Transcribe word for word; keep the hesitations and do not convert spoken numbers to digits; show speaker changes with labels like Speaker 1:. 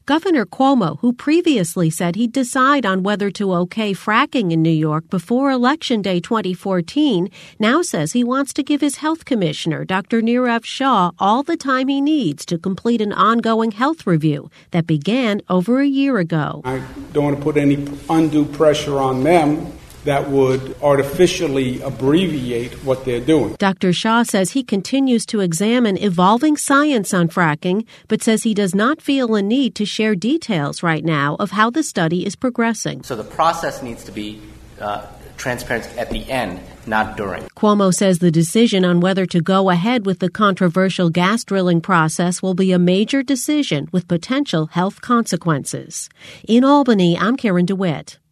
Speaker 1: Governor Cuomo, who previously said he'd decide on whether to okay fracking in New York before Election Day twenty fourteen, now says he wants to give his health commissioner, Doctor Nirav Shah, all the time he needs to complete an ongoing health review that began over a year ago.
Speaker 2: I don't want to put any undue pressure on them that would artificially abbreviate what they're doing.
Speaker 1: Doctor Shah says he continues to examine evolving science on fracking, but says he does not feel a need to share details right now of how the study is progressing.
Speaker 3: So the process needs to be uh, transparent at the end, not during.
Speaker 1: Cuomo says the decision on whether to go ahead with the controversial gas drilling process will be a major decision with potential health consequences. In Albany, I'm Karen DeWitt.